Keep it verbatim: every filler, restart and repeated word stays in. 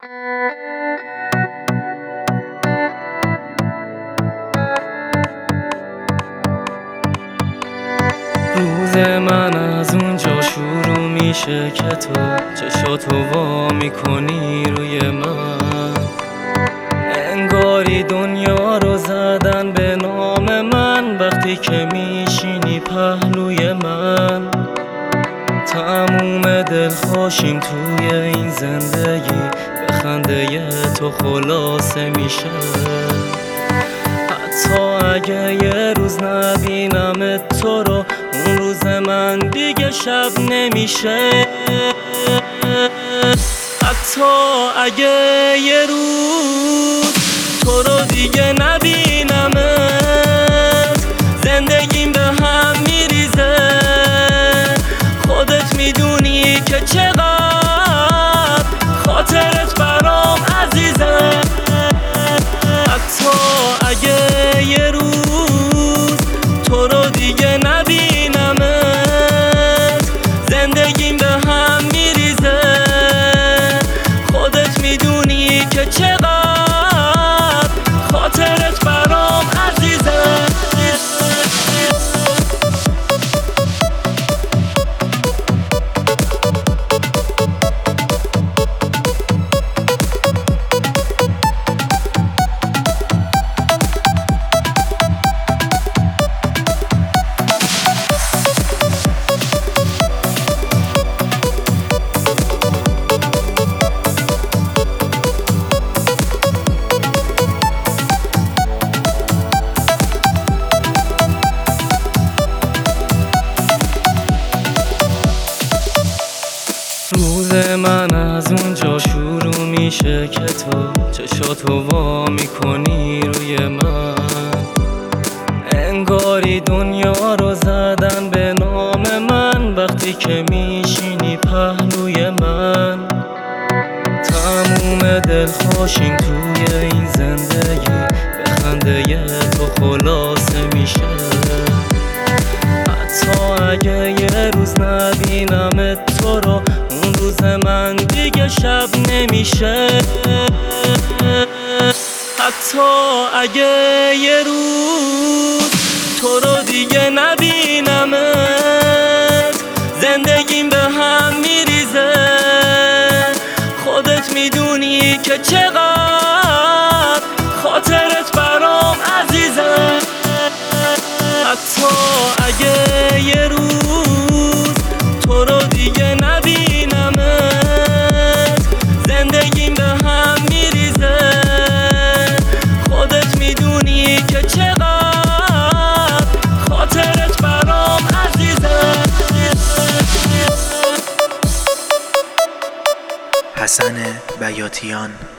روز من از اونجا شروع میشه که تو چشاتو وا میکنی روی من، انگاری دنیا رو زدن به نام من. وقتی که میشینی پهلوی من، تموم دلخوشیم توی این زندگی به خنده تو خلاصه میشه. حتی اگه یه روز نبینم تو رو، اون روز من دیگه شب نمیشه. حتی اگه یه روز تو رو دیگه نبینمت، زندگیم به هم میریزه. خودت میدونی که چقدر خاطرت برام عزیزه. حتی اگه یه روز تو رو دیگه نبینمت، زندگیم به هم میریزه. خودت میدونی که چقدر خاطرت برام عزیزه. روز من از اونجا شروع میشه که تو چشاتو وا میکنی روی من، انگاری دنیا رو زدن به نام من. وقتی که میشینی پهلوی من، تموم دلخوشیم توی این زندگی به خنده تو خلاصه میشه. حتی اگه یه روز نبینم تو رو، اون روز من دیگه شب نمیشه. حتی اگه یه روز تو رو دیگه نبینمت، زندگیم به هم میریزه. خودت میدونی که چقدر خاطرت برام عزیزه. حتی اگه یه روز تو رو دیگه نبینمت، زندگیم به هم میریزه. خودت میدونی که چقدر خاطرت برام عزیزه. حسن بیاتیان